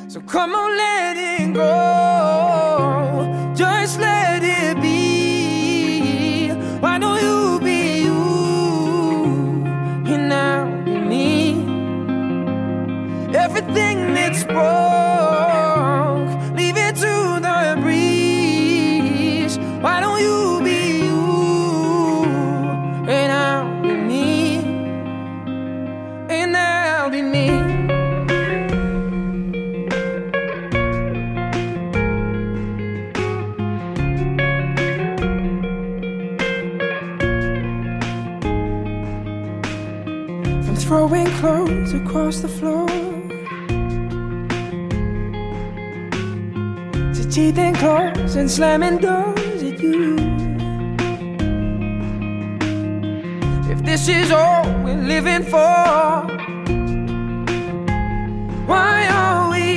So come on, let it go. Just let it be. Why don't you be you and I'll be me? Everything that's broke, leave it to the breeze. Why don't you be you and I'll be me? And I'll be me. From throwing clothes across the floor to teething claws and slamming doors at you. If this is all we're living for, why are